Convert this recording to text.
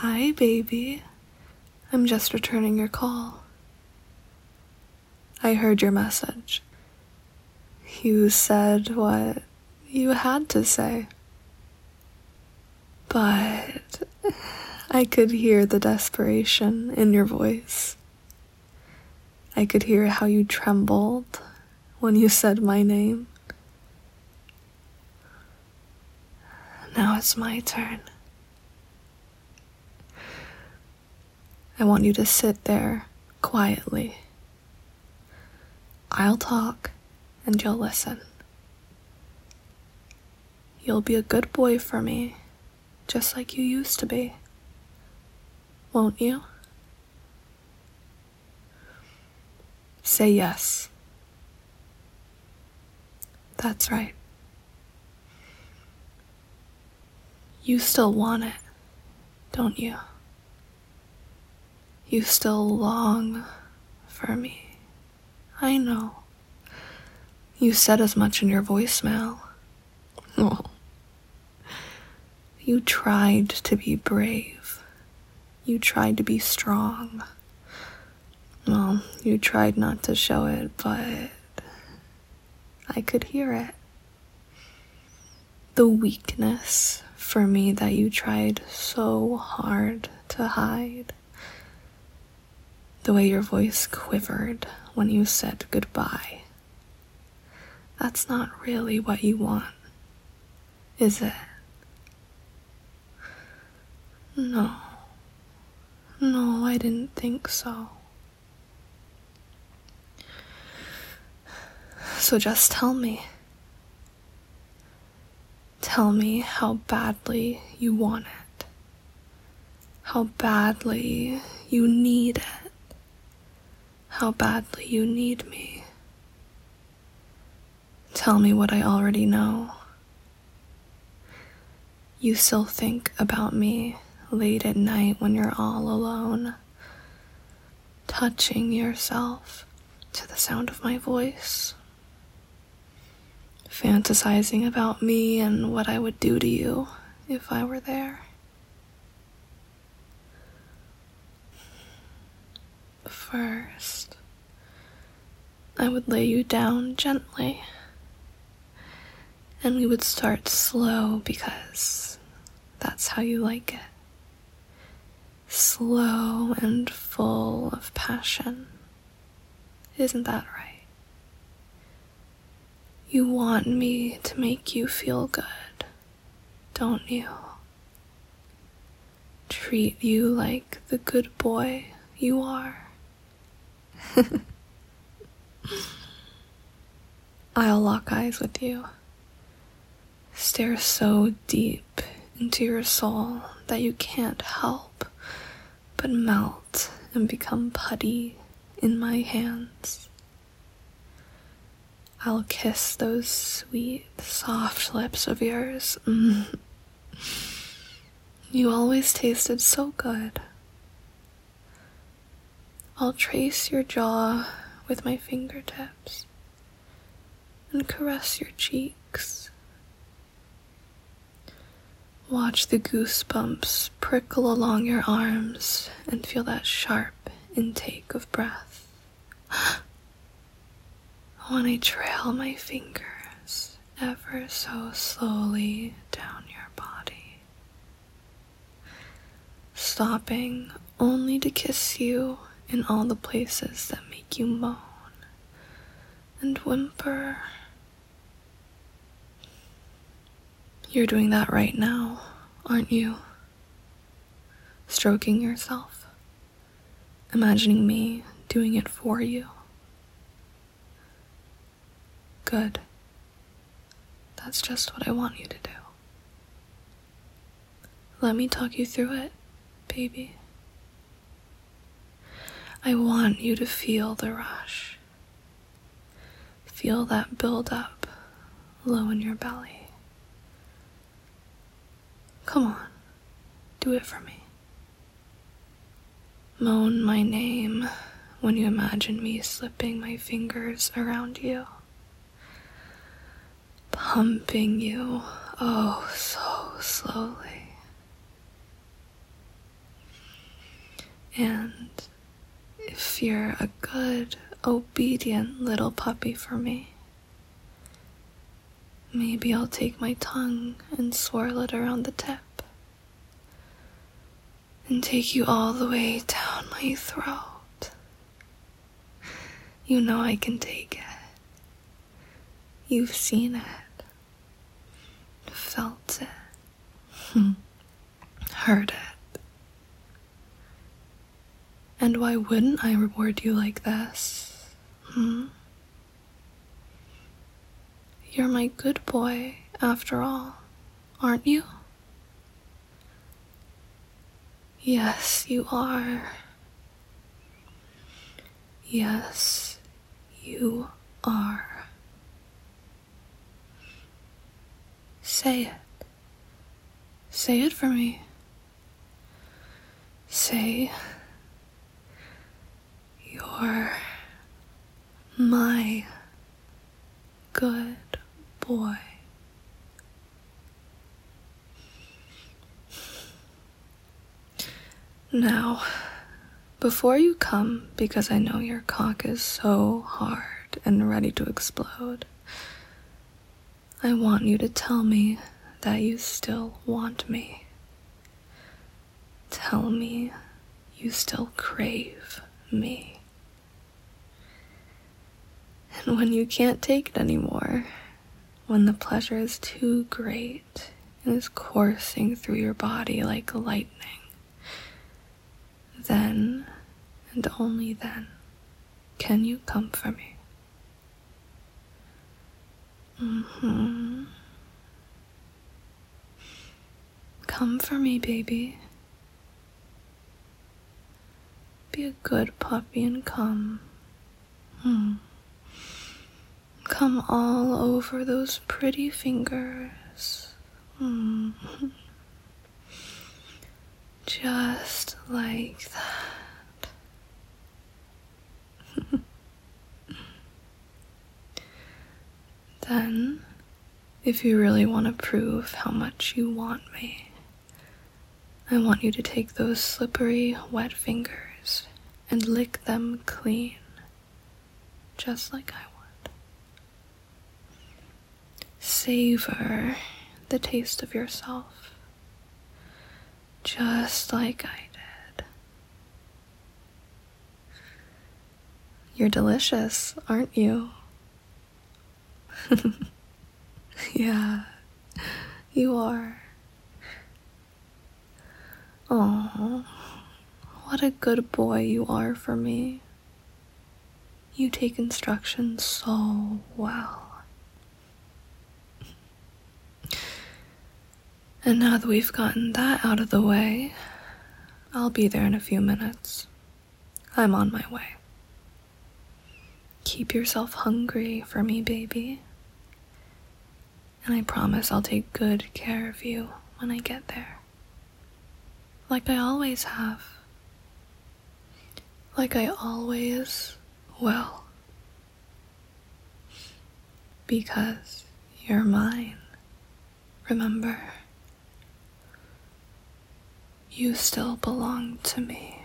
Hi, baby. I'm just returning your call. I heard your message. You said what you had to say. But I could hear the desperation in your voice. I could hear how you trembled when you said my name. Now it's my turn. I want you to sit there quietly. I'll talk and you'll listen. You'll be a good boy for me, just like you used to be. Won't you? Say yes. That's right. You still want it, don't you? You still long for me. I know. You said as much in your voicemail. Oh. You tried to be brave. You tried to be strong. Well, you tried not to show it, but I could hear it. The weakness for me that you tried so hard to hide. The way your voice quivered when you said goodbye. That's not really what you want, is it? No, I didn't think so. So just tell me. Tell me how badly you want it. How badly you need it. How badly you need me. Tell me what I already know. You still think about me late at night when you're all alone, touching yourself to the sound of my voice, fantasizing about me and what I would do to you if I were there. First, I would lay you down gently, and we would start slow because that's how you like it. Slow and full of passion. Isn't that right? You want me to make you feel good, don't you? Treat you like the good boy you are. I'll lock eyes with you. Stare so deep into your soul that you can't help but melt and become putty in my hands. I'll kiss those sweet, soft lips of yours. You always tasted so good. I'll trace your jaw with my fingertips and caress your cheeks. Watch the goosebumps prickle along your arms and feel that sharp intake of breath. When I trail my fingers ever so slowly down your body, stopping only to kiss you in all the places that make you moan and whimper. You're doing that right now, aren't you? Stroking yourself, imagining me doing it for you. Good. That's just what I want you to do. Let me talk you through it, baby. I want you to feel the rush. Feel that build up low in your belly. Come on, do it for me. Moan my name when you imagine me slipping my fingers around you. Pumping you, oh, so slowly. And if you're a good, obedient little puppy for me, maybe I'll take my tongue and swirl it around the tip and take you all the way down my throat. You know I can take it. You've seen it, felt it, heard it. And why wouldn't I reward you like this? You're my good boy, after all, aren't you? Yes, you are. Yes, you are. Say it. Say it for me. Say, you're my good boy. Now, before you come, because I know your cock is so hard and ready to explode, I want you to tell me that you still want me. Tell me you still crave me. And when you can't take it anymore, when the pleasure is too great and is coursing through your body like lightning, then, and only then, can you come for me? Come for me, baby. Be a good puppy and come. Come all over those pretty fingers. Just like that. Then, if you really want to prove how much you want me, I want you to take those slippery, wet fingers and lick them clean, just like I would. Savor the taste of yourself, just like I did. You're delicious, aren't you? Yeah, you are. Oh, what a good boy you are for me. You take instructions so well. And now that we've gotten that out of the way, I'll be there in a few minutes. I'm on my way. Keep yourself hungry for me, baby. And I promise I'll take good care of you when I get there. Like I always have. Like I always will. Because you're mine. Remember? You still belong to me.